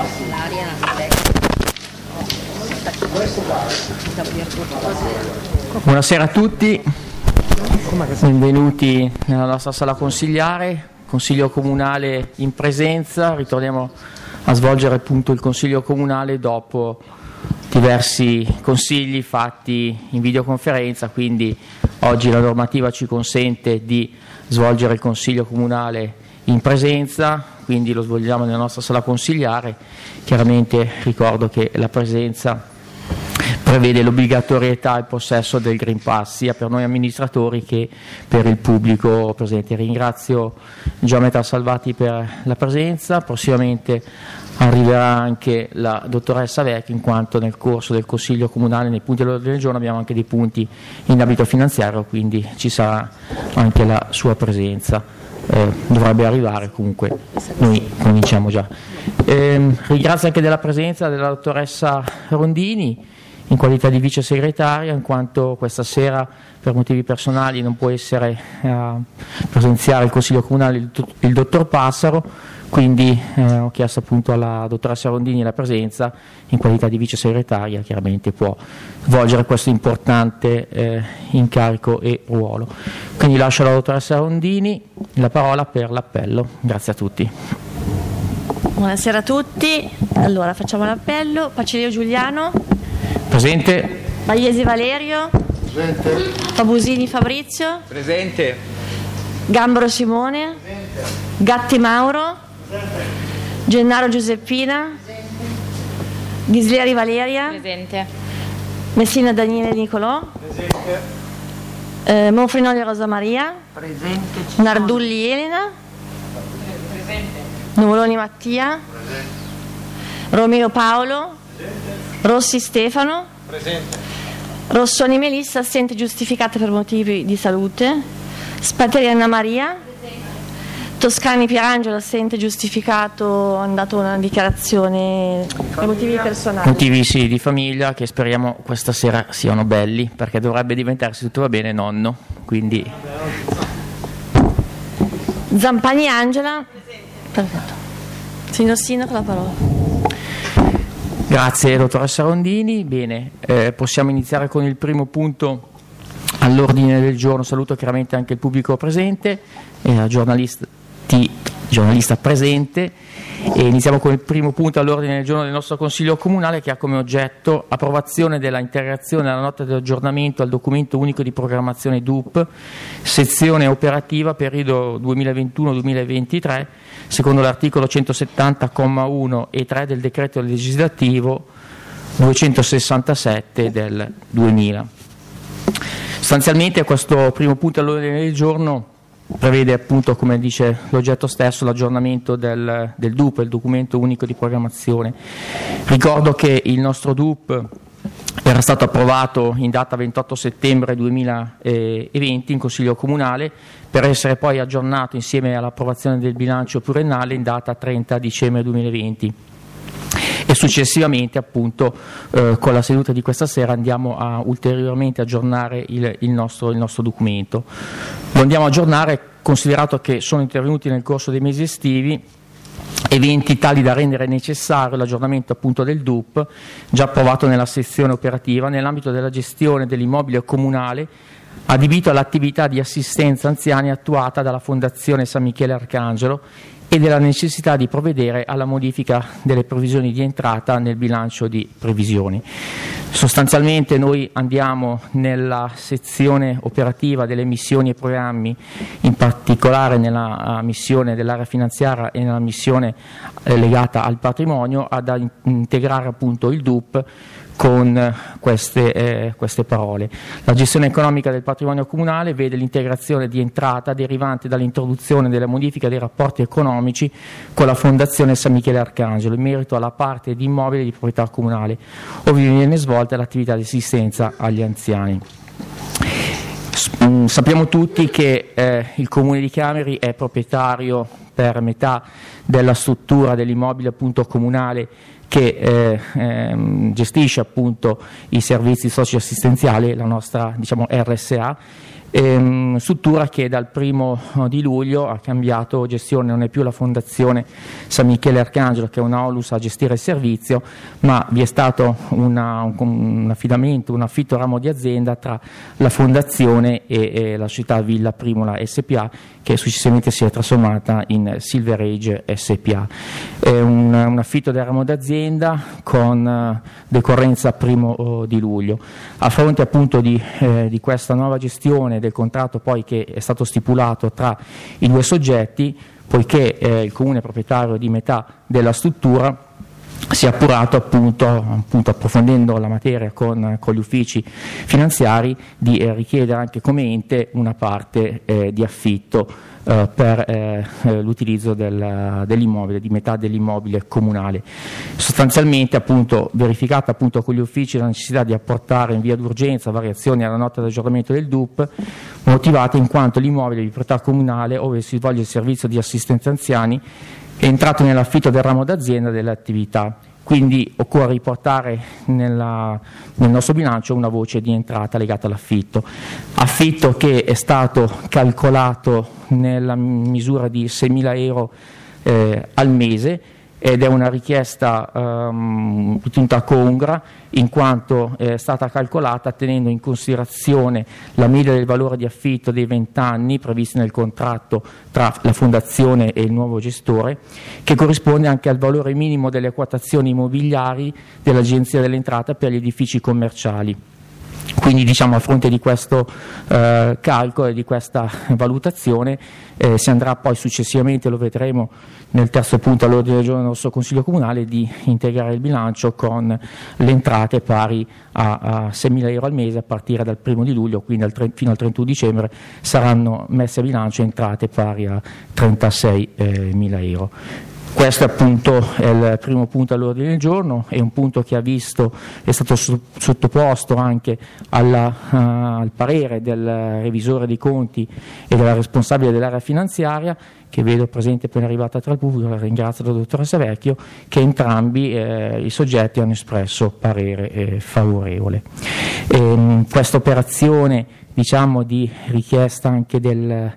Buonasera a tutti, benvenuti nella nostra sala consigliare, Consiglio Comunale in presenza. Ritorniamo a svolgere appunto il Consiglio Comunale dopo diversi consigli fatti in videoconferenza, quindi oggi la normativa ci consente di svolgere il Consiglio Comunale in presenza, quindi lo svolgiamo nella nostra sala consigliare. Chiaramente ricordo che la presenza prevede l'obbligatorietà e il possesso del Green Pass sia per noi amministratori che per il pubblico presente. Ringrazio Geometra Salvati per la presenza. Prossimamente arriverà anche la dottoressa Vecchi, in quanto nel corso del Consiglio Comunale, nei punti dell'ordine del giorno, abbiamo anche dei punti in ambito finanziario, quindi ci sarà anche la sua presenza. Dovrebbe arrivare, comunque noi cominciamo già. Ringrazio anche della presenza della dottoressa Rondini in qualità di vice segretaria, in quanto questa sera per motivi personali non può essere presenziare il Consiglio Comunale il dottor Passaro, quindi ho chiesto appunto alla dottoressa Rondini la presenza. In qualità di vice segretaria chiaramente può svolgere questo importante incarico e ruolo. Quindi lascio alla dottoressa Rondini la parola per l'appello. Grazie a tutti. Buonasera a tutti. Allora facciamo l'appello. Pacilio Giuliano. Presente. Bagliesi Valerio. Presente. Fabusini Fabrizio. Presente. Gambaro Simone. Presente. Gatti Mauro. Presente. Gennaro Giuseppina. Presente. Ghislieri Valeria. Presente. Messina Daniele Nicolò. Presente. Monfrinoli Rosa Maria. Presente. Nardulli Elena. Presente. Nuvoloni Mattia. Presente. Romeo Paolo. Presente. Rossi Stefano. Presente. Rossoni Melissa, assente giustificata per motivi di salute. Spateri Anna Maria. Toscani Pierangelo, assente giustificato, ha dato una dichiarazione per motivi personali. Motivi sì, di famiglia, che speriamo questa sera siano belli, perché dovrebbe diventare, se tutto va bene, nonno. Quindi Zampani Angela. Perfetto. Signor Sindaco, la parola. grazie dottoressa Rondini. Bene, possiamo iniziare con il primo punto all'ordine del giorno. Saluto chiaramente anche il pubblico presente e la giornalista presente, e iniziamo con il primo punto all'ordine del giorno del nostro Consiglio Comunale, che ha come oggetto approvazione della integrazione della nota di aggiornamento al documento unico di programmazione DUP, sezione operativa periodo 2021-2023, secondo l'articolo 170,1 e 3 del decreto legislativo 267 del 2000. Sostanzialmente questo primo punto all'ordine del giorno prevede appunto, come dice l'oggetto stesso, l'aggiornamento del DUP, il documento unico di programmazione. Ricordo che il nostro DUP era stato approvato in data 28 settembre 2020 in Consiglio Comunale, per essere poi aggiornato insieme all'approvazione del bilancio pluriennale in data 30 dicembre 2020. E successivamente appunto con la seduta di questa sera andiamo a ulteriormente aggiornare il nostro documento. Lo andiamo a aggiornare considerato che sono intervenuti nel corso dei mesi estivi eventi tali da rendere necessario l'aggiornamento appunto del DUP, già approvato nella sezione operativa, nell'ambito della gestione dell'immobile comunale adibito all'attività di assistenza anziani attuata dalla Fondazione San Michele Arcangelo, e della necessità di provvedere alla modifica delle previsioni di entrata nel bilancio di previsioni. Sostanzialmente noi andiamo nella sezione operativa delle missioni e programmi, in particolare nella missione dell'area finanziaria e nella missione legata al patrimonio, ad integrare appunto il DUP con queste parole. La gestione economica del patrimonio comunale vede l'integrazione di entrata derivante dall'introduzione della modifica dei rapporti economici con la Fondazione San Michele Arcangelo in merito alla parte di immobili di proprietà comunale, ove viene svolta l'attività di assistenza agli anziani. Sappiamo tutti che il Comune di Chiameri è proprietario per metà della struttura dell'immobile appunto comunale che gestisce appunto i servizi socioassistenziali, la nostra RSA, struttura che dal 1° di luglio ha cambiato gestione, non è più la Fondazione San Michele Arcangelo che è una ONLUS a gestire il servizio, ma vi è stato un affidamento, un affitto ramo di azienda tra la Fondazione e la società Villa Primola SPA, che successivamente si è trasformata in Silver Age SPA. È un affitto del ramo d'azienda con decorrenza 1° di luglio. A fronte appunto di questa nuova gestione del contratto poi che è stato stipulato tra i due soggetti, poiché il Comune è proprietario di metà della struttura, si è appurato appunto approfondendo la materia con gli uffici finanziari di richiedere anche come ente una parte di affitto per l'utilizzo dell'immobile, di metà dell'immobile comunale. Sostanzialmente appunto verificata appunto con gli uffici la necessità di apportare in via d'urgenza variazioni alla nota di aggiornamento del DUP, motivata in quanto l'immobile di proprietà comunale, ove si svolge il servizio di assistenza anziani, è entrato nell'affitto del ramo d'azienda delle attività, quindi occorre riportare nel nostro bilancio una voce di entrata legata all'affitto. Affitto che è stato calcolato nella misura di 6.000 euro al mese, ed è una richiesta ritenuta congrua in quanto è stata calcolata tenendo in considerazione la media del valore di affitto dei 20 anni previsti nel contratto tra la Fondazione e il nuovo gestore, che corrisponde anche al valore minimo delle quotazioni immobiliari dell'Agenzia delle Entrate per gli edifici commerciali. Quindi diciamo a fronte di questo calcolo e di questa valutazione si andrà poi successivamente, lo vedremo nel terzo punto all'ordine del giorno del nostro Consiglio Comunale, di integrare il bilancio con le entrate pari a 6.000 euro al mese a partire dal 1° di luglio, quindi fino al 31 dicembre saranno messe a bilancio entrate pari a 36.000 euro. Questo appunto è il primo punto all'ordine del giorno, è un punto che è stato sottoposto anche al parere del revisore dei conti e della responsabile dell'area finanziaria, che vedo presente appena arrivata tra il pubblico, la ringrazio la dottoressa Vecchio, che entrambi i soggetti hanno espresso parere favorevole. Questa operazione diciamo di richiesta anche della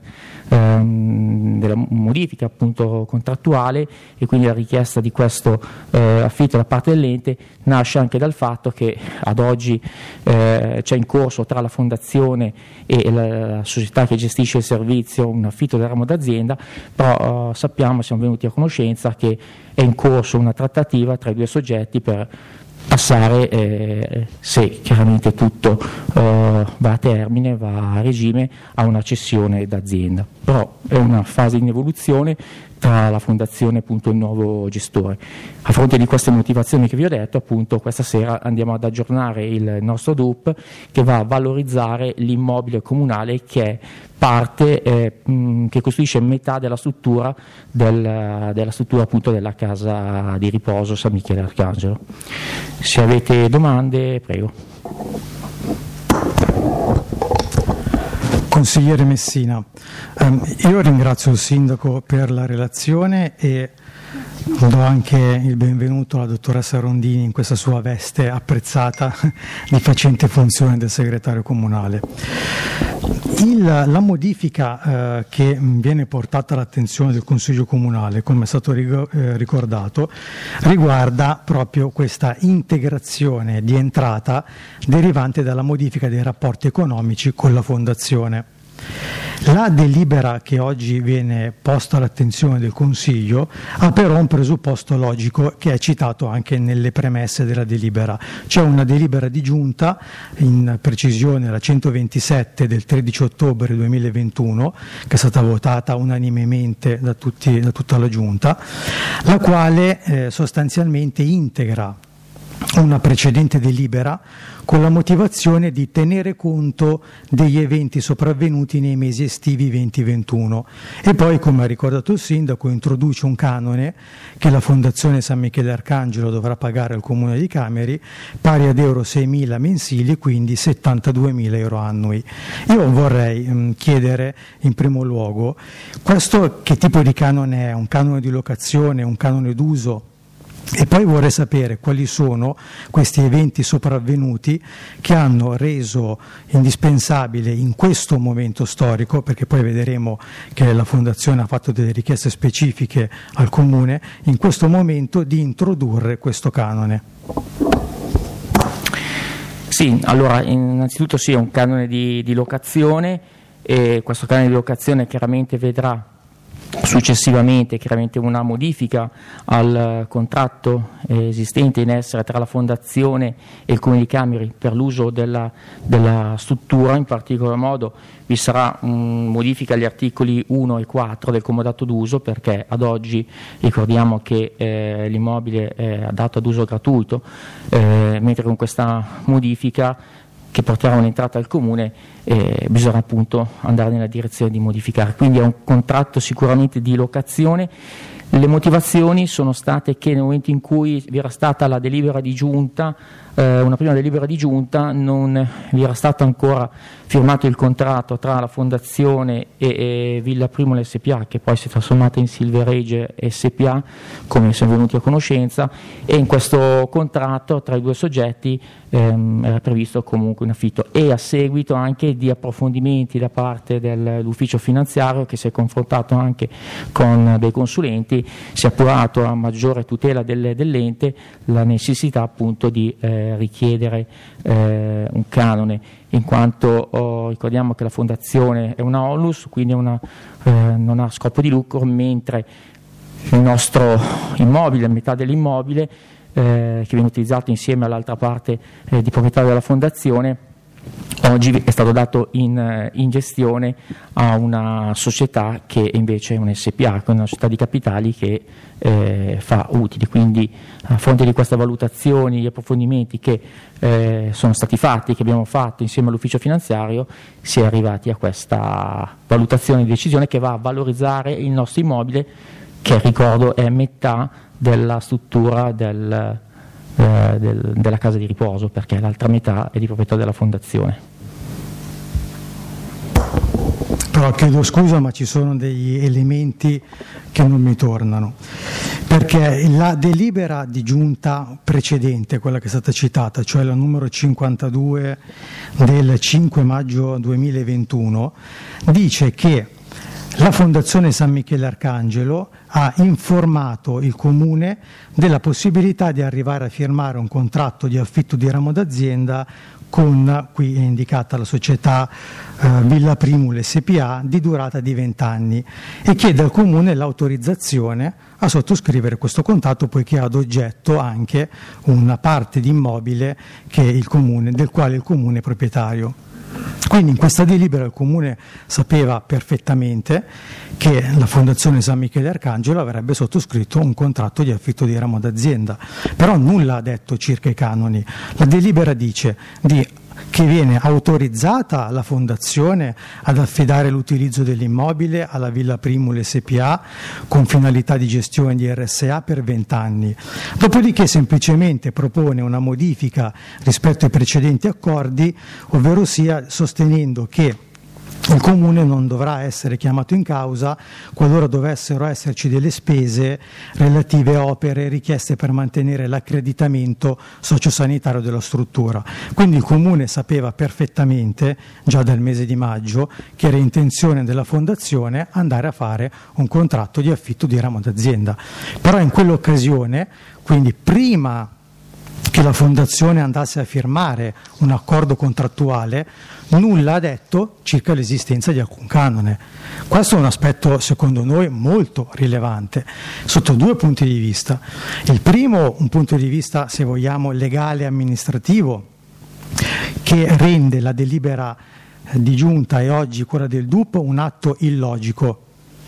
modifica appunto contrattuale e quindi la richiesta di questo affitto da parte dell'ente nasce anche dal fatto che ad oggi c'è in corso tra la Fondazione e la società che gestisce il servizio un affitto del ramo d'azienda, però siamo venuti a conoscenza che è in corso una trattativa tra i due soggetti per passare, se chiaramente tutto va a termine, va a regime, a una cessione d'azienda. Però è una fase in evoluzione tra la Fondazione e appunto il nuovo gestore. A fronte di queste motivazioni che vi ho detto, appunto questa sera andiamo ad aggiornare il nostro DUP, che va a valorizzare l'immobile comunale che è parte, che costituisce metà della struttura appunto della casa di riposo San Michele Arcangelo. Se avete domande, prego. Consigliere Messina, io ringrazio il Sindaco per la relazione e do anche il benvenuto alla dottoressa Rondini in questa sua veste apprezzata di facente funzione del segretario comunale. La modifica che viene portata all'attenzione del Consiglio Comunale, come è stato ricordato, riguarda proprio questa integrazione di entrata derivante dalla modifica dei rapporti economici con la Fondazione. La delibera che oggi viene posta all'attenzione del Consiglio ha però un presupposto logico che è citato anche nelle premesse della delibera. C'è una delibera di giunta, in precisione la 127 del 13 ottobre 2021, che è stata votata unanimemente da tutta la giunta, la quale sostanzialmente integra una precedente delibera con la motivazione di tenere conto degli eventi sopravvenuti nei mesi estivi 2021 e poi, come ha ricordato il Sindaco, introduce un canone che la Fondazione San Michele Arcangelo dovrà pagare al Comune di Cameri pari ad euro 6.000 mensili, quindi 72.000 euro annui. Io vorrei chiedere in primo luogo questo che tipo di canone è? Un canone di locazione, un canone d'uso? E poi vorrei sapere quali sono questi eventi sopravvenuti che hanno reso indispensabile in questo momento storico, perché poi vedremo che la Fondazione ha fatto delle richieste specifiche al Comune, in questo momento di introdurre questo canone. Sì, allora innanzitutto sì, è un canone di locazione, e questo canone di locazione chiaramente vedrà successivamente una modifica al contratto esistente in essere tra la Fondazione e il Comune di Cameri per l'uso della struttura. In particolar modo vi sarà modifica agli articoli 1 e 4 del comodato d'uso, perché ad oggi ricordiamo che l'immobile è dato ad uso gratuito, mentre con questa modifica che porterà un'entrata al Comune, bisogna appunto andare nella direzione di modificare. Quindi è un contratto sicuramente di locazione. Le motivazioni sono state che nel momento in cui vi era stata la delibera di giunta, una prima delibera di giunta, non vi era stato ancora firmato il contratto tra la Fondazione e Villa Primula SPA, che poi si è trasformata in Silverage SPA, come siamo venuti a conoscenza, e in questo contratto tra i due soggetti era previsto comunque un affitto, e a seguito anche di approfondimenti da parte dell'ufficio finanziario, che si è confrontato anche con dei consulenti, si è appurato a maggiore tutela dell'ente la necessità appunto di richiedere un canone, in quanto ricordiamo che la Fondazione è una onlus, quindi non ha scopo di lucro, mentre il nostro immobile, metà dell'immobile, che viene utilizzato insieme all'altra parte di proprietà della Fondazione, oggi è stato dato in gestione a una società che invece è un SPA, una società di capitali che fa utili. Quindi a fronte di queste valutazioni, gli approfondimenti che sono stati fatti, che abbiamo fatto insieme all'ufficio finanziario, si è arrivati a questa valutazione di decisione che va a valorizzare il nostro immobile, che ricordo è metà della struttura della casa di riposo, perché l'altra metà è di proprietà della Fondazione. Però chiedo scusa, ma ci sono degli elementi che non mi tornano, perché la delibera di giunta precedente, quella che è stata citata, cioè la numero 52 del 5 maggio 2021, dice che la Fondazione San Michele Arcangelo ha informato il Comune della possibilità di arrivare a firmare un contratto di affitto di ramo d'azienda con, qui è indicata la società Villa Primula SPA, di durata di 20 anni, e chiede al Comune l'autorizzazione a sottoscrivere questo contratto, poiché ha ad oggetto anche una parte di immobile che del quale il Comune è proprietario. Quindi in questa delibera il Comune sapeva perfettamente che la Fondazione San Michele Arcangelo avrebbe sottoscritto un contratto di affitto di ramo d'azienda, però nulla ha detto circa i canoni. La delibera dice che viene autorizzata la Fondazione ad affidare l'utilizzo dell'immobile alla Villa Primula SPA con finalità di gestione di RSA per 20 anni. Dopodiché semplicemente propone una modifica rispetto ai precedenti accordi, ovvero sia sostenendo che il Comune non dovrà essere chiamato in causa qualora dovessero esserci delle spese relative a opere richieste per mantenere l'accreditamento sociosanitario della struttura. Quindi il Comune sapeva perfettamente, già dal mese di maggio, che era intenzione della Fondazione andare a fare un contratto di affitto di ramo d'azienda. Però in quell'occasione, quindi prima che la Fondazione andasse a firmare un accordo contrattuale, nulla ha detto circa l'esistenza di alcun canone. Questo è un aspetto secondo noi molto rilevante sotto due punti di vista. Il primo, un punto di vista, se vogliamo, legale e amministrativo, che rende la delibera di giunta e oggi quella del DUP un atto illogico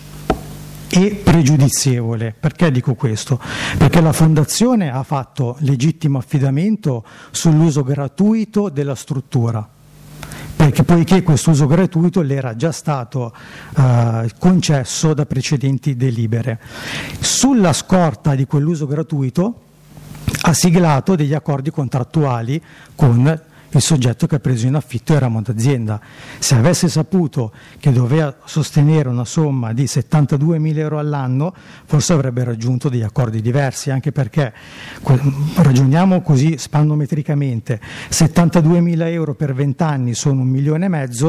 e pregiudizievole. Perché dico questo? Perché la Fondazione ha fatto legittimo affidamento sull'uso gratuito della struttura, poiché questo uso gratuito le era già stato concesso da precedenti delibere. Sulla scorta di quell'uso gratuito ha siglato degli accordi contrattuali con il soggetto che ha preso in affitto il ramo d'azienda. Se avesse saputo che doveva sostenere una somma di 72.000 euro all'anno, forse avrebbe raggiunto degli accordi diversi, anche perché ragioniamo così spannometricamente: 72.000 euro per 20 anni sono 1,5 milioni,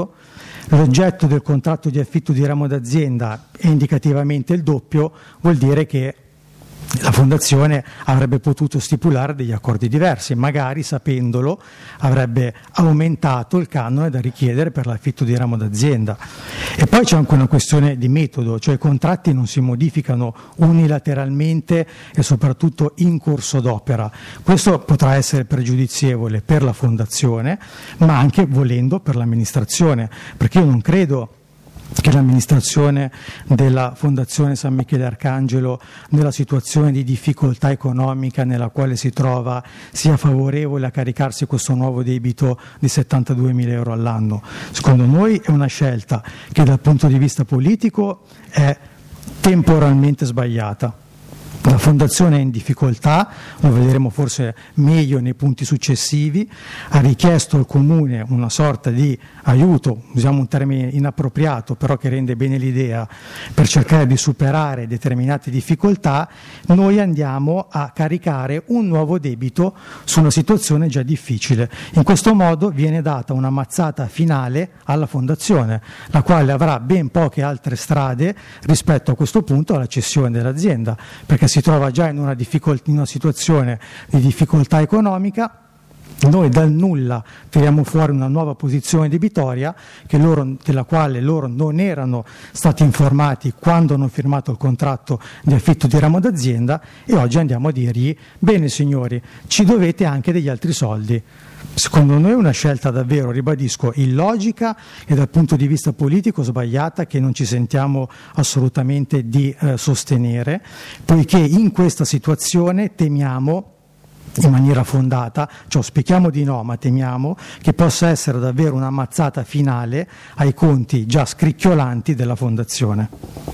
l'oggetto del contratto di affitto di ramo d'azienda è indicativamente il doppio, vuol dire che la Fondazione avrebbe potuto stipulare degli accordi diversi, magari sapendolo avrebbe aumentato il canone da richiedere per l'affitto di ramo d'azienda. E poi c'è anche una questione di metodo, cioè i contratti non si modificano unilateralmente e soprattutto in corso d'opera. Questo potrà essere pregiudizievole per la Fondazione, ma anche, volendo, per l'amministrazione, perché io non credo che l'amministrazione della Fondazione San Michele Arcangelo, nella situazione di difficoltà economica nella quale si trova, sia favorevole a caricarsi questo nuovo debito di 72.000 euro all'anno. Secondo noi è una scelta che dal punto di vista politico è temporalmente sbagliata. La Fondazione è in difficoltà, lo vedremo forse meglio nei punti successivi, ha richiesto al Comune una sorta di aiuto, usiamo un termine inappropriato però che rende bene l'idea, per cercare di superare determinate difficoltà. Noi andiamo a caricare un nuovo debito su una situazione già difficile. In questo modo viene data una mazzata finale alla Fondazione, la quale avrà ben poche altre strade rispetto a questo punto alla cessione dell'azienda, perché si trova già in una situazione di difficoltà economica. Noi dal nulla tiriamo fuori una nuova posizione debitoria della quale loro non erano stati informati quando hanno firmato il contratto di affitto di ramo d'azienda, e oggi andiamo a dirgli: bene signori, ci dovete anche degli altri soldi. Secondo noi è una scelta davvero, ribadisco, illogica e dal punto di vista politico sbagliata, che non ci sentiamo assolutamente di sostenere, poiché in questa situazione temiamo, in maniera fondata, cioè auspichiamo di no, ma temiamo che possa essere davvero una mazzata finale ai conti già scricchiolanti della Fondazione.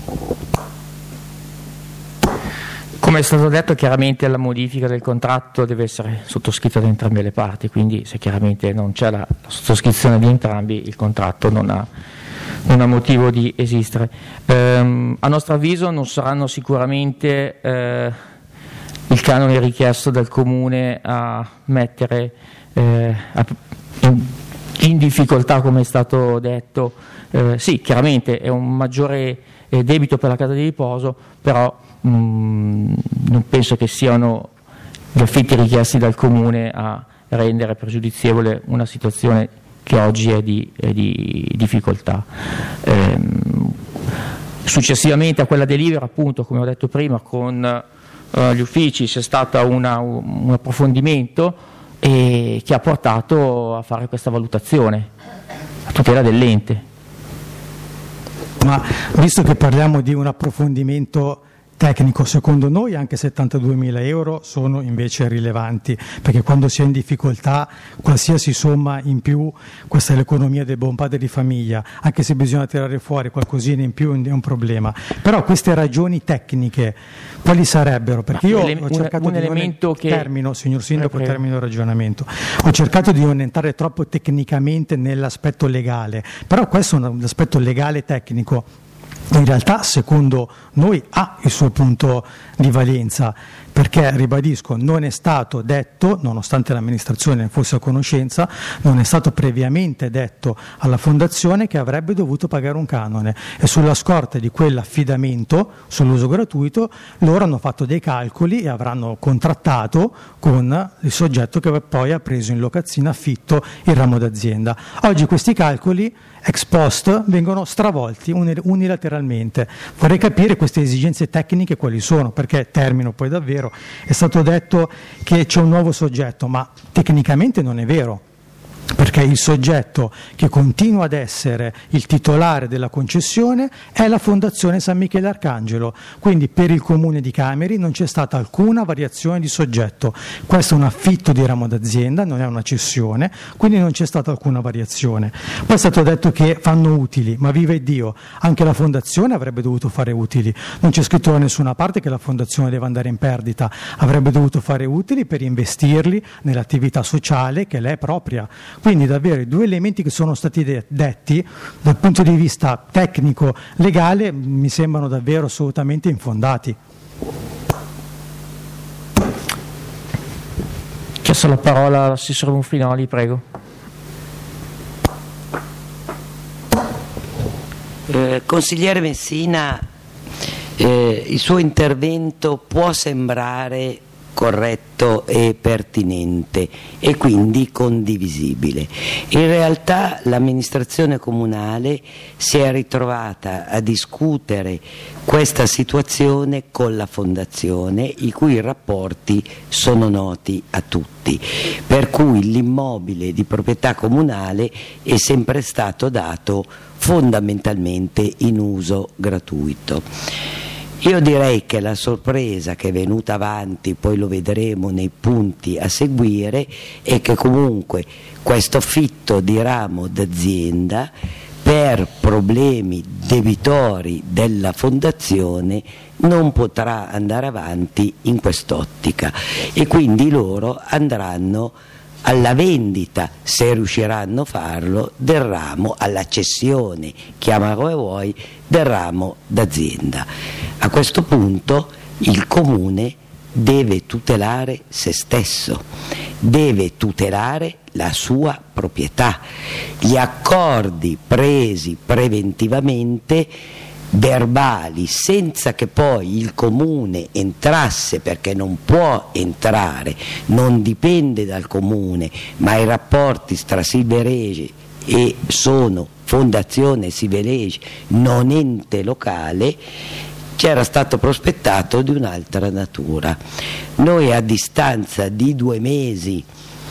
Come è stato detto, chiaramente la modifica del contratto deve essere sottoscritta da entrambe le parti, quindi se chiaramente non c'è la sottoscrizione di entrambi, il contratto non ha motivo di esistere. A nostro avviso non saranno sicuramente il canone richiesto dal Comune a mettere in difficoltà, come è stato detto. Sì, chiaramente è un maggiore debito per la casa di riposo, però non penso che siano gli affitti richiesti dal Comune a rendere pregiudizievole una situazione che oggi è di difficoltà. Successivamente a quella delibera, appunto, come ho detto prima, con gli uffici c'è stato un approfondimento che ha portato a fare questa valutazione a tutela dell'ente. Ma visto che parliamo di un approfondimento tecnico, secondo noi anche 72.000 euro sono invece rilevanti, perché quando si è in difficoltà qualsiasi somma in più, questa è l'economia del buon padre di famiglia, anche se bisogna tirare fuori qualcosina in più è un problema. Però queste ragioni tecniche quali sarebbero? Perché io ho cercato termino, signor Sindaco, termino il ragionamento. Ho cercato di non entrare troppo tecnicamente nell'aspetto legale, però questo è un aspetto legale tecnico. In realtà, secondo noi, ha il suo punto di valenza, perché, ribadisco, non è stato detto, nonostante l'amministrazione ne fosse a conoscenza, non è stato previamente detto alla Fondazione che avrebbe dovuto pagare un canone, e sulla scorta di quell'affidamento sull'uso gratuito loro hanno fatto dei calcoli e avranno contrattato con il soggetto che poi ha preso in locazione affitto il ramo d'azienda. Oggi questi calcoli ex post vengono stravolti unilateralmente. Vorrei capire queste esigenze tecniche quali sono, perché, termino poi davvero, è stato detto che c'è un nuovo soggetto, ma tecnicamente non è vero, perché il soggetto che continua ad essere il titolare della concessione è la Fondazione San Michele Arcangelo, quindi per il Comune di Cameri non c'è stata alcuna variazione di soggetto. Questo è un affitto di ramo d'azienda, non è una cessione, quindi non c'è stata alcuna variazione. Poi è stato detto che fanno utili, ma viva Dio, anche la Fondazione avrebbe dovuto fare utili, non c'è scritto da nessuna parte che la Fondazione deve andare in perdita, avrebbe dovuto fare utili per investirli nell'attività sociale che lei è propria. Quindi quindi davvero i due elementi che sono stati detti dal punto di vista tecnico legale mi sembrano davvero assolutamente infondati. Chiesto la parola all'assessore Monfinoli, prego. Consigliere Messina, il suo intervento può sembrare corretto e pertinente e quindi condivisibile. In realtà l'amministrazione comunale si è ritrovata a discutere questa situazione con la fondazione, i cui rapporti sono noti a tutti, per cui l'immobile di proprietà comunale è sempre stato dato fondamentalmente in uso gratuito. Io direi che la sorpresa che è venuta avanti, poi lo vedremo nei punti a seguire, è che comunque questo affitto di ramo d'azienda per problemi debitori della fondazione non potrà andare avanti in quest'ottica e quindi loro andranno alla vendita, se riusciranno a farlo, del ramo, alla cessione, chiamalo come vuoi, del ramo d'azienda. A questo punto il Comune deve tutelare se stesso, deve tutelare la sua proprietà. Gli accordi presi preventivamente, verbali, senza che poi il Comune entrasse, perché non può entrare, non dipende dal Comune, ma i rapporti tra Silverege e sono Fondazione Silverege, non ente locale, c'era stato prospettato di un'altra natura. Noi a distanza di 2 mesi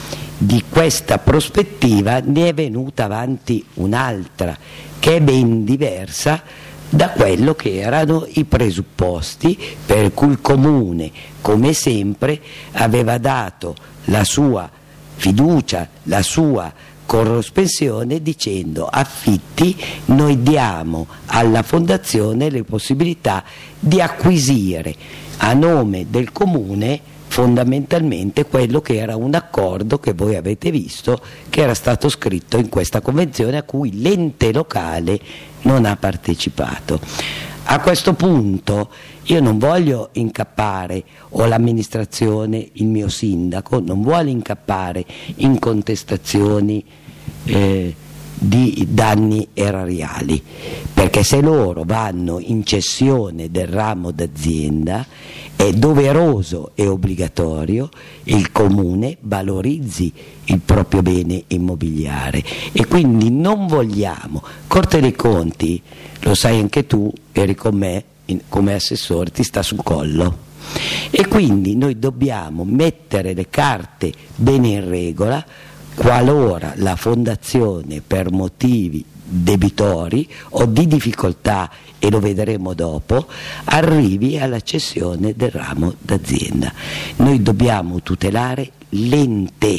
di questa prospettiva ne è venuta avanti un'altra che è ben diversa da quello che erano i presupposti per cui il Comune, come sempre, aveva dato la sua fiducia, la sua corrispondenza dicendo: affitti, noi diamo alla Fondazione le possibilità di acquisire a nome del Comune fondamentalmente quello che era un accordo che voi avete visto, che era stato scritto in questa convenzione a cui l'ente locale non ha partecipato. A questo punto io non voglio incappare, o l'amministrazione, il mio sindaco, non vuole incappare in contestazioni di danni erariali, perché se loro vanno in cessione del ramo d'azienda è doveroso e obbligatorio il Comune valorizzi il proprio bene immobiliare e quindi non vogliamo. Corte dei Conti, lo sai anche tu, eri con me come assessore, ti sta sul collo e quindi noi dobbiamo mettere le carte bene in regola qualora la Fondazione per motivi debitori o di difficoltà, e lo vedremo dopo, arrivi alla cessione del ramo d'azienda. Noi dobbiamo tutelare l'ente,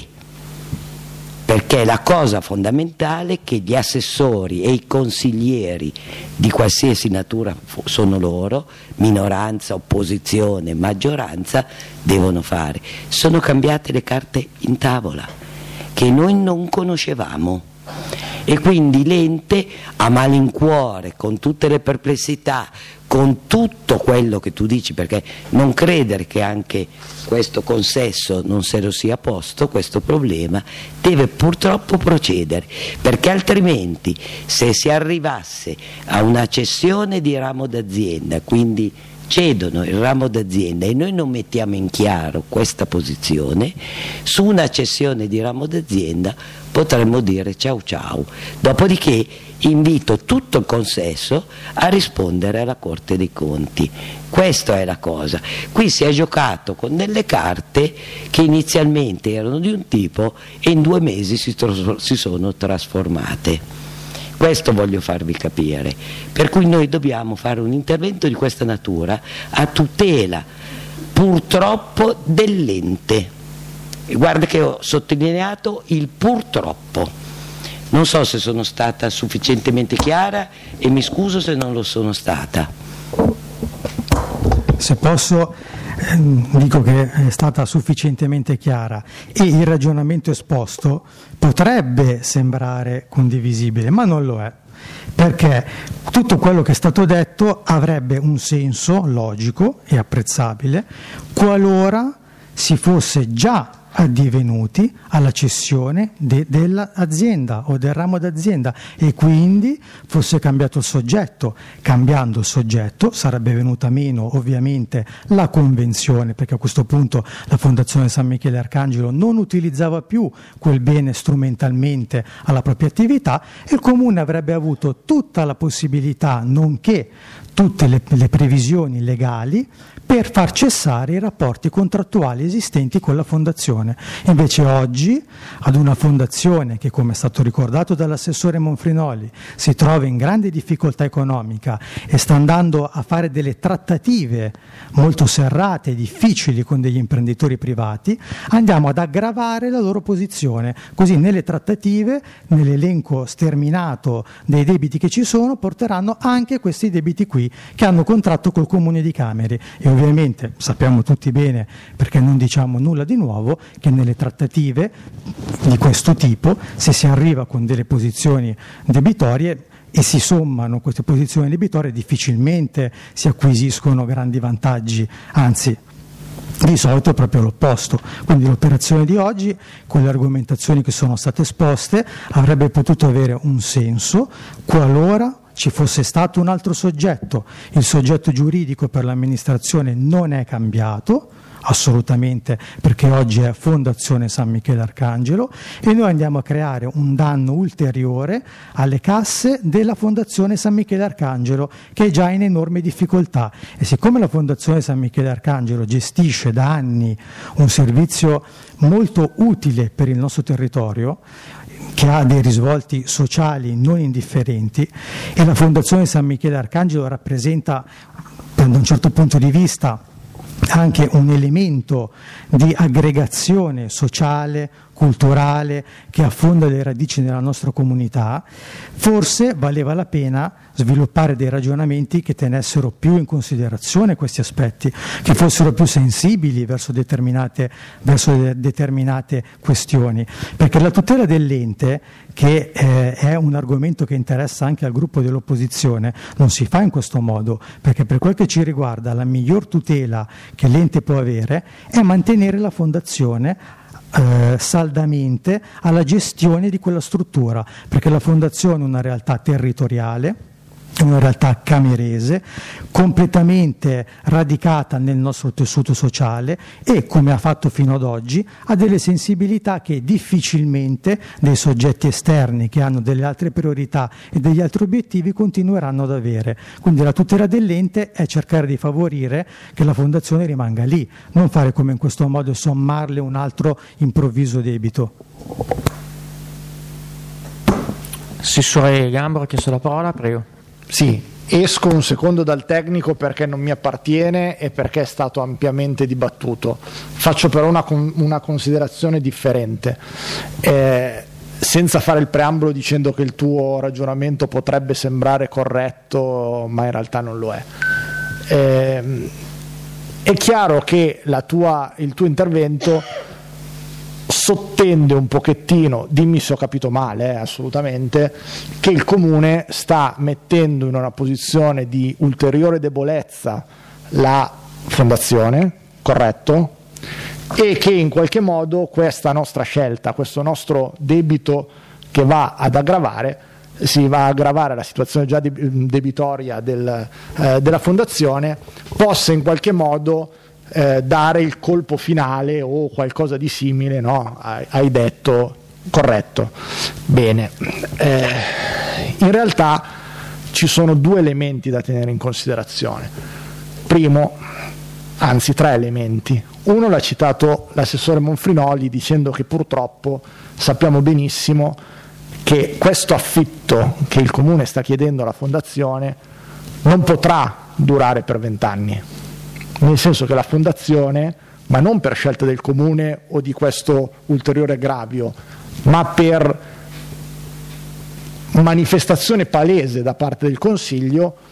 perché la cosa fondamentale è che gli assessori e i consiglieri di qualsiasi natura sono loro, minoranza, opposizione, maggioranza, devono fare. Sono cambiate le carte in tavola che noi non conoscevamo e quindi l'ente a malincuore, con tutte le perplessità, con tutto quello che tu dici, perché non credere che anche questo consesso non se lo sia posto, questo problema, deve purtroppo procedere, perché altrimenti se si arrivasse a una cessione di ramo d'azienda, quindi cedono il ramo d'azienda e noi non mettiamo in chiaro questa posizione, su una cessione di ramo d'azienda potremmo dire ciao ciao, dopodiché invito tutto il consesso a rispondere alla Corte dei Conti. Questa è la cosa. Qui si è giocato con delle carte che inizialmente erano di un tipo e in 2 mesi si sono trasformate. Questo voglio farvi capire, per cui noi dobbiamo fare un intervento di questa natura a tutela purtroppo dell'ente. E guarda che ho sottolineato il purtroppo. Non so se sono stata sufficientemente chiara e mi scuso se non lo sono stata. Se posso dico che è stata sufficientemente chiara e il ragionamento esposto potrebbe sembrare condivisibile, ma non lo è, perché tutto quello che è stato detto avrebbe un senso logico e apprezzabile qualora si fosse già addivenuti alla cessione dell'azienda o del ramo d'azienda e quindi fosse cambiato il soggetto. Cambiando il soggetto sarebbe venuta meno ovviamente la convenzione, perché a questo punto la Fondazione San Michele Arcangelo non utilizzava più quel bene strumentalmente alla propria attività e il Comune avrebbe avuto tutta la possibilità, nonché tutte le previsioni legali per far cessare i rapporti contrattuali esistenti con la Fondazione. Invece oggi, ad una Fondazione che, come è stato ricordato dall'assessore Monfrinoli, si trova in grande difficoltà economica e sta andando a fare delle trattative molto serrate e difficili con degli imprenditori privati, andiamo ad aggravare la loro posizione. Così nelle trattative, nell'elenco sterminato dei debiti che ci sono, porteranno anche questi debiti qui che hanno contratto col Comune di Cameri. E ovviamente sappiamo tutti bene, perché non diciamo nulla di nuovo, che nelle trattative di questo tipo, se si arriva con delle posizioni debitorie e si sommano queste posizioni debitorie, difficilmente si acquisiscono grandi vantaggi, anzi di solito è proprio l'opposto. Quindi l'operazione di oggi, con le argomentazioni che sono state esposte, avrebbe potuto avere un senso qualora ci fosse stato un altro soggetto. Il soggetto giuridico per l'amministrazione non è cambiato assolutamente, perché oggi è Fondazione San Michele Arcangelo e noi andiamo a creare un danno ulteriore alle casse della Fondazione San Michele Arcangelo, che è già in enorme difficoltà. E siccome la Fondazione San Michele Arcangelo gestisce da anni un servizio molto utile per il nostro territorio, che ha dei risvolti sociali non indifferenti, e la Fondazione San Michele Arcangelo rappresenta, da un certo punto di vista, anche un elemento di aggregazione sociale, culturale, che affonda le radici nella nostra comunità, forse valeva la pena sviluppare dei ragionamenti che tenessero più in considerazione questi aspetti, che fossero più sensibili verso determinate questioni, perché la tutela dell'ente, che è un argomento che interessa anche al gruppo dell'opposizione, non si fa in questo modo, perché per quel che ci riguarda la miglior tutela che l'ente può avere è mantenere la Fondazione saldamente alla gestione di quella struttura, perché la Fondazione è una realtà territoriale, una realtà camerese, completamente radicata nel nostro tessuto sociale e, come ha fatto fino ad oggi, ha delle sensibilità che difficilmente dei soggetti esterni che hanno delle altre priorità e degli altri obiettivi continueranno ad avere. Quindi la tutela dell'ente è cercare di favorire che la Fondazione rimanga lì, non fare come in questo modo e sommarle un altro improvviso debito. Assessore Gambaro ha chiesto la parola, prego. Sì, esco un secondo dal tecnico perché non mi appartiene e perché è stato ampiamente dibattuto. Faccio però una considerazione differente, senza fare il preambolo dicendo che il tuo ragionamento potrebbe sembrare corretto, ma in realtà non lo è. È chiaro che il tuo intervento sottende un pochettino, dimmi se ho capito male, assolutamente, che il Comune sta mettendo in una posizione di ulteriore debolezza la Fondazione, corretto? E che in qualche modo questa nostra scelta, questo nostro debito che va ad aggravare, si va a aggravare la situazione già debitoria della Fondazione, possa in qualche modo dare il colpo finale o qualcosa di simile, no? Hai detto corretto. Bene, in realtà ci sono due elementi da tenere in considerazione. Primo, anzi 3 elementi. Uno l'ha citato l'assessore Monfrinoli dicendo che purtroppo sappiamo benissimo che questo affitto che il Comune sta chiedendo alla Fondazione non potrà durare per 20 anni. Nel senso che la Fondazione, ma non per scelta del Comune o di questo ulteriore aggravio, ma per manifestazione palese da parte del Consiglio,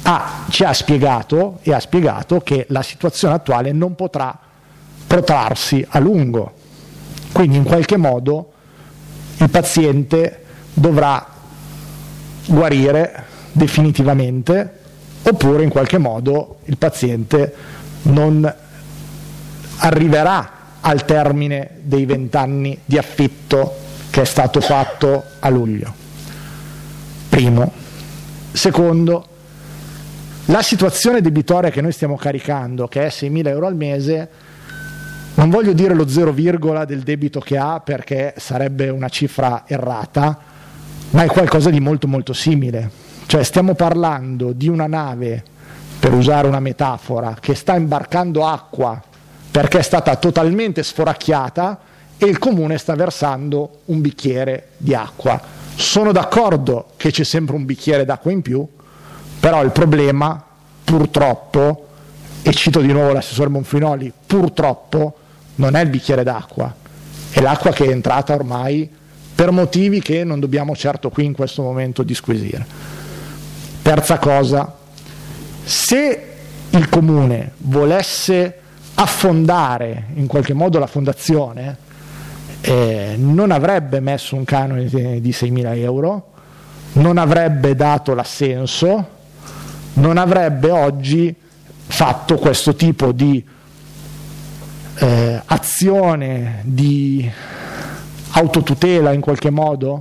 ci ha spiegato che la situazione attuale non potrà protrarsi a lungo, quindi in qualche modo il paziente dovrà guarire definitivamente, oppure in qualche modo il paziente non arriverà al termine dei 20 anni di affitto che è stato fatto a luglio. Primo. Secondo, la situazione debitoria che noi stiamo caricando, che è 6.000 euro al mese, non voglio dire lo 0, del debito che ha, perché sarebbe una cifra errata, ma è qualcosa di molto molto simile. Cioè stiamo parlando di una nave, per usare una metafora, che sta imbarcando acqua perché è stata totalmente sforacchiata e il comune sta versando un bicchiere di acqua. Sono d'accordo che c'è sempre un bicchiere d'acqua in più, però il problema, purtroppo, e cito di nuovo l'assessore Monfinoli, purtroppo non è il bicchiere d'acqua, è l'acqua che è entrata ormai per motivi che non dobbiamo certo qui in questo momento disquisire. Terza cosa, se il comune volesse affondare in qualche modo la fondazione, non avrebbe messo un canone di 6.000 euro, non avrebbe dato l'assenso, non avrebbe oggi fatto questo tipo di azione di autotutela in qualche modo,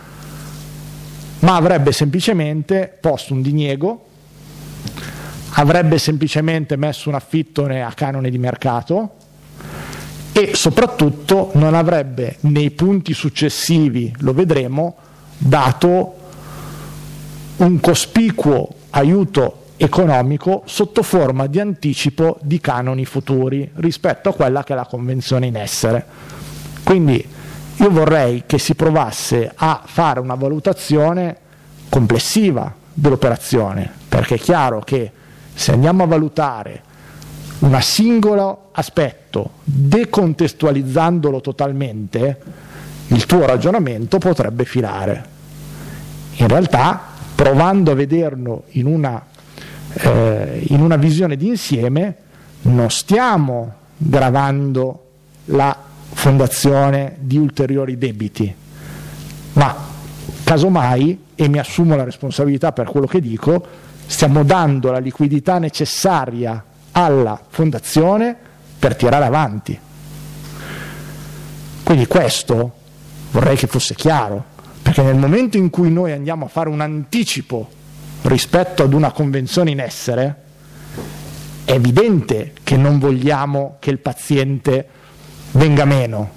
ma avrebbe semplicemente posto un diniego, avrebbe semplicemente messo un affitto a canone di mercato e soprattutto non avrebbe nei punti successivi, lo vedremo, dato un cospicuo aiuto economico sotto forma di anticipo di canoni futuri rispetto a quella che è la convenzione in essere. Quindi io vorrei che si provasse a fare una valutazione complessiva dell'operazione, perché è chiaro che se andiamo a valutare un singolo aspetto decontestualizzandolo totalmente, il tuo ragionamento potrebbe filare. In realtà, provando a vederlo in una visione d'insieme, non stiamo gravando la fondazione di ulteriori debiti, ma casomai, e mi assumo la responsabilità per quello che dico, stiamo dando la liquidità necessaria alla fondazione per tirare avanti. Quindi questo vorrei che fosse chiaro, perché nel momento in cui noi andiamo a fare un anticipo rispetto ad una convenzione in essere, è evidente che non vogliamo che il paziente venga meno.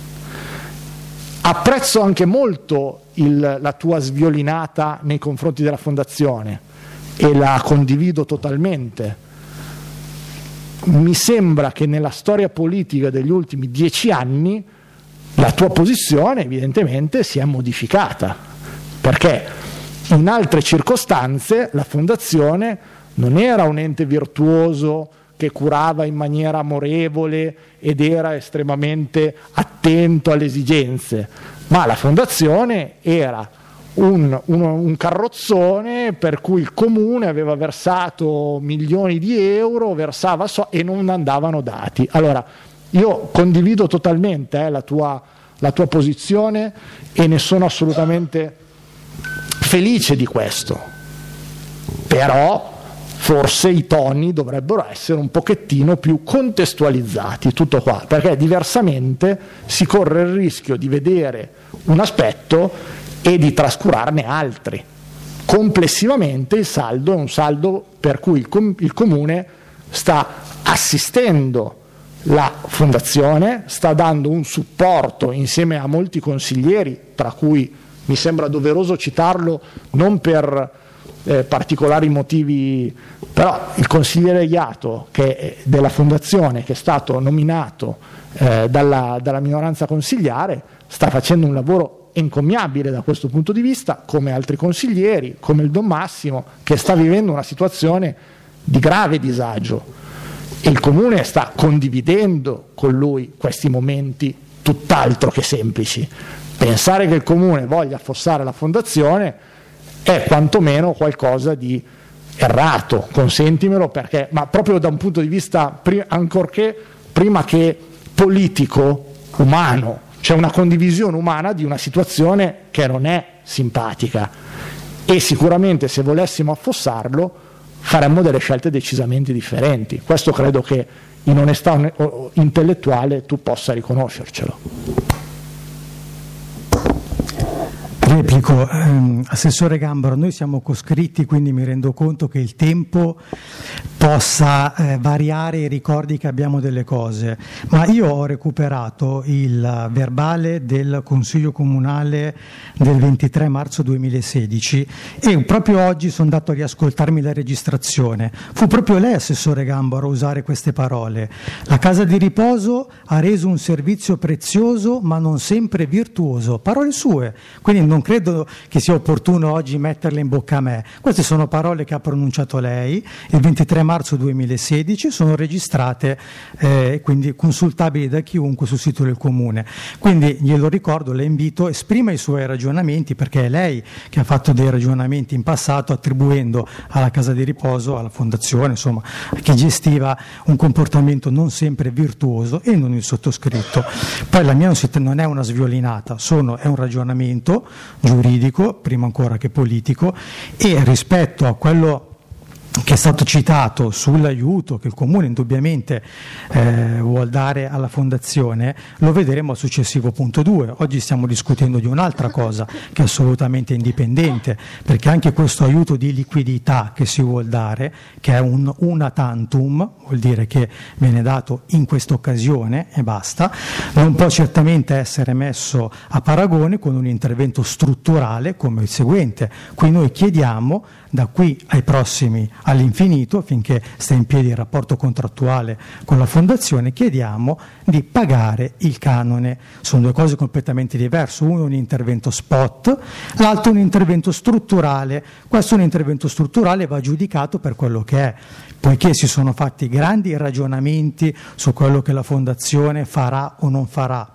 Apprezzo anche molto la tua sviolinata nei confronti della fondazione e la condivido totalmente. Mi sembra che nella storia politica degli ultimi 10 anni la tua posizione evidentemente si è modificata, perché in altre circostanze la fondazione non era un ente virtuoso che curava in maniera amorevole ed era estremamente attento alle esigenze, ma la fondazione era un carrozzone per cui il comune aveva versato milioni di euro, versava e non andavano dati. Allora, io condivido totalmente la tua posizione e ne sono assolutamente felice di questo, però forse i toni dovrebbero essere un pochettino più contestualizzati, tutto qua, perché diversamente si corre il rischio di vedere un aspetto e di trascurarne altri. Complessivamente il saldo è un saldo per cui il comune sta assistendo la fondazione, sta dando un supporto insieme a molti consiglieri, tra cui mi sembra doveroso citarlo non per particolari motivi, però il consigliere Iato della fondazione, che è stato nominato dalla minoranza consigliare, sta facendo un lavoro encomiabile da questo punto di vista, come altri consiglieri, come il Don Massimo, che sta vivendo una situazione di grave disagio e il comune sta condividendo con lui questi momenti tutt'altro che semplici. Pensare che il comune voglia affossare la fondazione è quantomeno qualcosa di errato, consentimelo, perché, ma proprio da un punto di vista ancorché prima che politico, umano, c'è una condivisione umana di una situazione che non è simpatica, e sicuramente se volessimo affossarlo faremmo delle scelte decisamente differenti. Questo credo che in onestà intellettuale tu possa riconoscercelo. Replico, Assessore Gambaro, noi siamo coscritti, quindi mi rendo conto che il tempo possa variare i ricordi che abbiamo delle cose, ma io ho recuperato il verbale del Consiglio Comunale del 23 marzo 2016 e proprio oggi sono andato a riascoltarmi la registrazione. Fu proprio lei, Assessore Gambaro, a usare queste parole. La casa di riposo ha reso un servizio prezioso ma non sempre virtuoso. Parole sue, quindi non credo che sia opportuno oggi metterle in bocca a me. Queste sono parole che ha pronunciato lei il 23 marzo 2016, sono registrate quindi consultabili da chiunque sul sito del Comune. Quindi glielo ricordo, le invito, esprima i suoi ragionamenti, perché è lei che ha fatto dei ragionamenti in passato attribuendo alla casa di riposo, alla fondazione, insomma, che gestiva un comportamento non sempre virtuoso, e non il sottoscritto. Poi la mia non è una sviolinata, è un ragionamento giuridico, prima ancora che politico, e rispetto a quello che è stato citato sull'aiuto che il Comune indubbiamente vuol dare alla Fondazione, lo vedremo al successivo punto 2. Oggi stiamo discutendo di un'altra cosa che è assolutamente indipendente, perché anche questo aiuto di liquidità che si vuol dare, che è un una tantum, vuol dire che viene dato in questa occasione e basta, non può certamente essere messo a paragone con un intervento strutturale come il seguente. Qui noi chiediamo, da qui ai prossimi all'infinito, finché sta in piedi il rapporto contrattuale con la Fondazione, chiediamo di pagare il canone. Sono due cose completamente diverse, uno è un intervento spot, l'altro è un intervento strutturale. Questo è un intervento strutturale, va giudicato per quello che è, poiché si sono fatti grandi ragionamenti su quello che la Fondazione farà o non farà,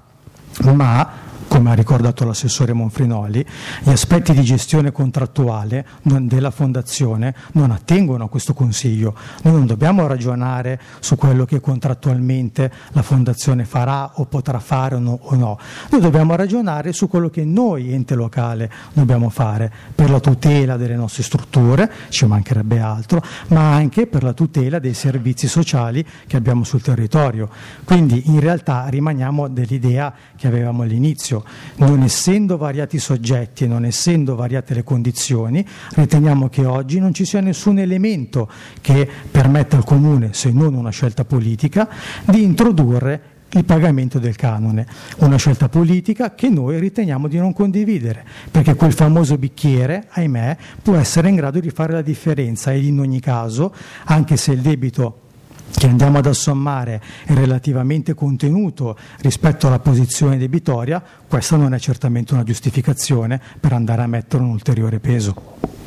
ma come ha ricordato l'assessore Monfrinoli, gli aspetti di gestione contrattuale della Fondazione non attengono a questo Consiglio. Noi non dobbiamo ragionare su quello che contrattualmente la Fondazione farà o potrà fare o no. Noi dobbiamo ragionare su quello che noi, ente locale, dobbiamo fare per la tutela delle nostre strutture, ci mancherebbe altro, ma anche per la tutela dei servizi sociali che abbiamo sul territorio. Quindi in realtà rimaniamo dell'idea che avevamo all'inizio. Non essendo variati i soggetti e non essendo variate le condizioni, riteniamo che oggi non ci sia nessun elemento che permetta al Comune, se non una scelta politica, di introdurre il pagamento del canone. Una scelta politica che noi riteniamo di non condividere, perché quel famoso bicchiere, ahimè, può essere in grado di fare la differenza, e in ogni caso, anche se il debito che andiamo ad assommare è relativamente contenuto rispetto alla posizione debitoria, questa non è certamente una giustificazione per andare a mettere un ulteriore peso.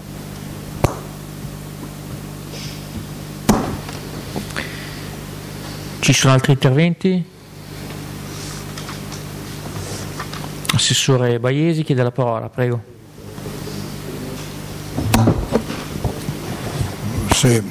Ci sono altri interventi? Assessore Baiesi chiede la parola, prego. Sì.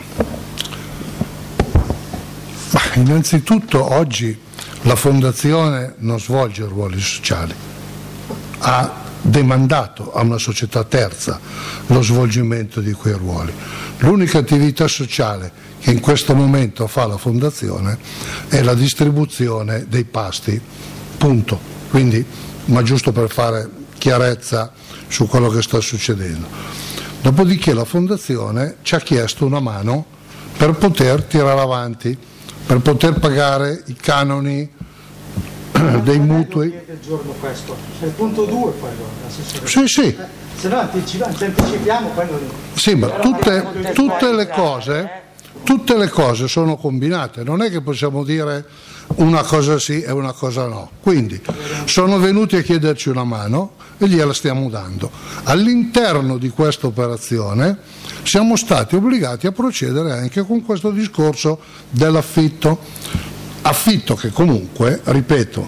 Innanzitutto oggi la Fondazione non svolge ruoli sociali, ha demandato a una società terza lo svolgimento di quei ruoli. L'unica attività sociale che in questo momento fa la Fondazione è la distribuzione dei pasti, punto. Quindi, ma giusto per fare chiarezza su quello che sta succedendo. Dopodiché la Fondazione ci ha chiesto una mano per poter tirare avanti, per poter pagare i canoni dei mutui. Del giorno questo. È il punto 2 quello, l'assessore. Sì, sì. Se no anticipiamo poi non... Sì, ma tutte le cose sono combinate, non è che possiamo dire una cosa sì e una cosa no. Quindi sono venuti a chiederci una mano e gliela stiamo dando. All'interno di questa operazione siamo stati obbligati a procedere anche con questo discorso dell'affitto che comunque, ripeto,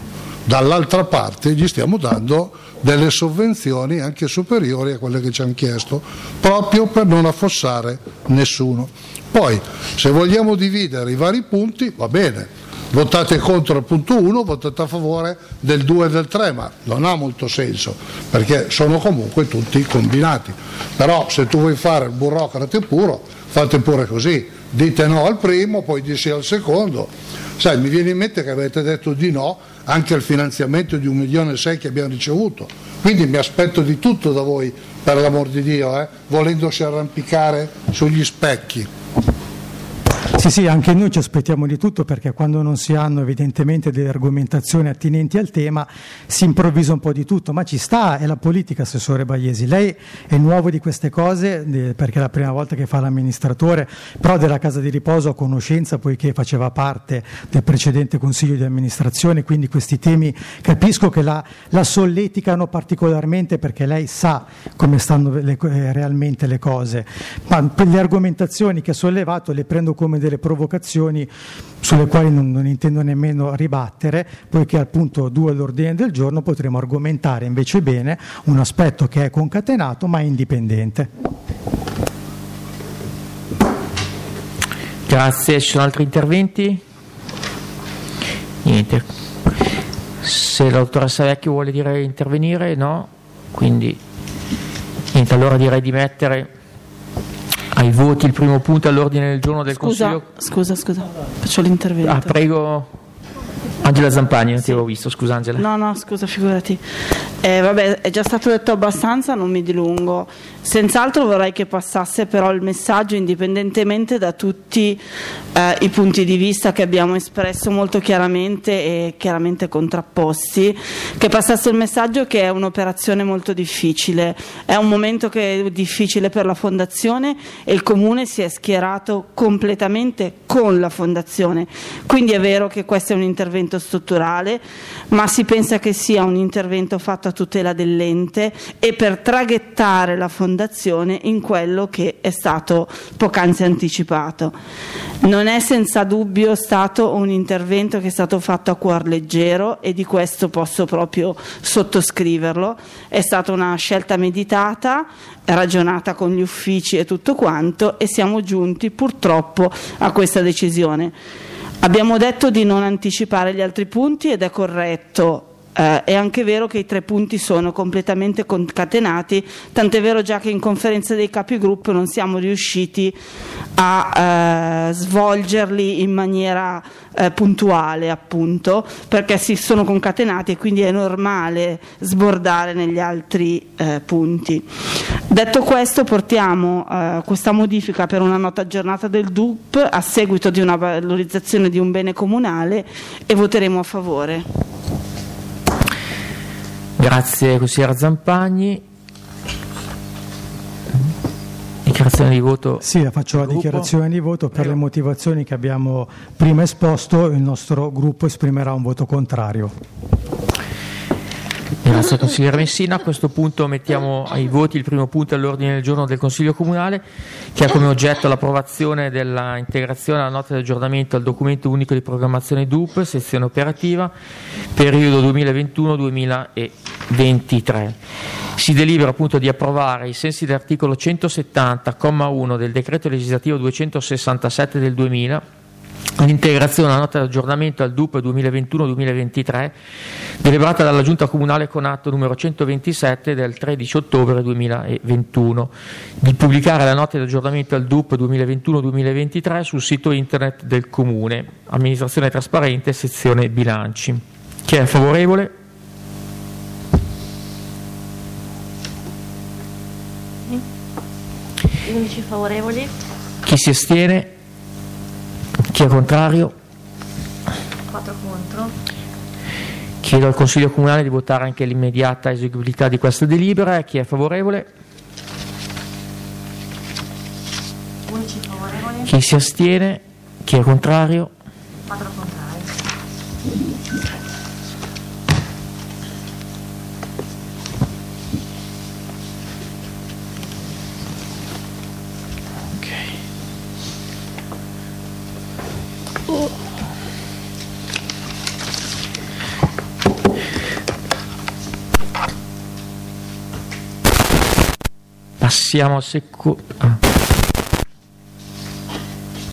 dall'altra parte gli stiamo dando delle sovvenzioni anche superiori a quelle che ci hanno chiesto, proprio per non affossare nessuno. Poi, se vogliamo dividere i vari punti, va bene, votate contro il punto 1, votate a favore del 2 e del 3, ma non ha molto senso, perché sono comunque tutti combinati. Però se tu vuoi fare il burocrate puro, fate pure così, dite no al primo, poi di sì al secondo. Sai, mi viene in mente che avete detto di no anche al finanziamento di 1,6 milioni che abbiamo ricevuto, quindi mi aspetto di tutto da voi, per l'amor di Dio, volendosi arrampicare sugli specchi. Sì, anche noi ci aspettiamo di tutto, perché quando non si hanno evidentemente delle argomentazioni attinenti al tema si improvvisa un po' di tutto, ma ci sta, è la politica, assessore Bagliesi. Lei è nuovo di queste cose perché è la prima volta che fa l'amministratore, però della casa di riposo ha conoscenza poiché faceva parte del precedente consiglio di amministrazione, quindi questi temi capisco che la solleticano particolarmente, perché lei sa come stanno realmente le cose, ma per le argomentazioni che ha sollevato le prendo come delle provocazioni sulle quali non intendo nemmeno ribattere, poiché al punto 2 all'ordine del giorno potremo argomentare invece bene un aspetto che è concatenato ma è indipendente. Grazie, ci sono altri interventi? Niente. Se la dottoressa Vecchio vuole intervenire, no? Quindi niente, allora direi di mettere ai voti il primo punto all'ordine del giorno del Consiglio. Scusa, faccio l'intervento. Prego, Angela Zampagni, non ti avevo visto, scusa Angela. No, scusa, figurati. Vabbè, è già stato detto abbastanza, non mi dilungo. Senz'altro vorrei che passasse però il messaggio, indipendentemente da tutti i punti di vista che abbiamo espresso molto chiaramente e chiaramente contrapposti, che passasse il messaggio che è un'operazione molto difficile, è un momento che è difficile per la Fondazione e il Comune si è schierato completamente con la Fondazione, quindi è vero che questo è un intervento strutturale, ma si pensa che sia un intervento fatto a tutela dell'ente e per traghettare la Fondazione in quello che è stato poc'anzi anticipato. Non è senza dubbio stato un intervento che è stato fatto a cuor leggero e di questo posso proprio sottoscriverlo, è stata una scelta meditata, ragionata con gli uffici e tutto quanto, e siamo giunti purtroppo a questa decisione. Abbiamo detto di non anticipare gli altri punti ed è corretto. È anche vero che i 3 punti sono completamente concatenati, tant'è vero già che in conferenza dei capigruppo non siamo riusciti a svolgerli in maniera puntuale, appunto perché si sono concatenati e quindi è normale sbordare negli altri punti. Detto questo, portiamo questa modifica per una nota aggiornata del DUP a seguito di una valorizzazione di un bene comunale e voteremo a favore. Grazie consigliera Zampagni. Dichiarazione di voto. Sì, faccio la dichiarazione di voto per le motivazioni che abbiamo prima esposto. Il nostro gruppo esprimerà un voto contrario. Grazie consigliere Messina. A questo punto mettiamo ai voti il primo punto all'ordine del giorno del Consiglio Comunale, che ha come oggetto l'approvazione della integrazione alla nota di aggiornamento al documento unico di programmazione DUP, sezione operativa, periodo 2021-2023. Si delibera appunto di approvare, ai sensi dell'articolo 170,1 del decreto legislativo 267 del 2000, l'integrazione alla nota di aggiornamento al DUP 2021-2023 deliberata dalla Giunta Comunale con atto numero 127 del 13 ottobre 2021, di pubblicare la nota di aggiornamento al DUP 2021-2023 sul sito internet del Comune, amministrazione trasparente, sezione bilanci. Chi è favorevole? Unici favorevoli? Chi si astiene? Chi è contrario? 4 contro. Chiedo al Consiglio Comunale di votare anche l'immediata eseguibilità di questa delibera. Chi è favorevole? Unici favorevoli? Chi si astiene? Chi è contrario? 4 contrari. Passiamo al secondo.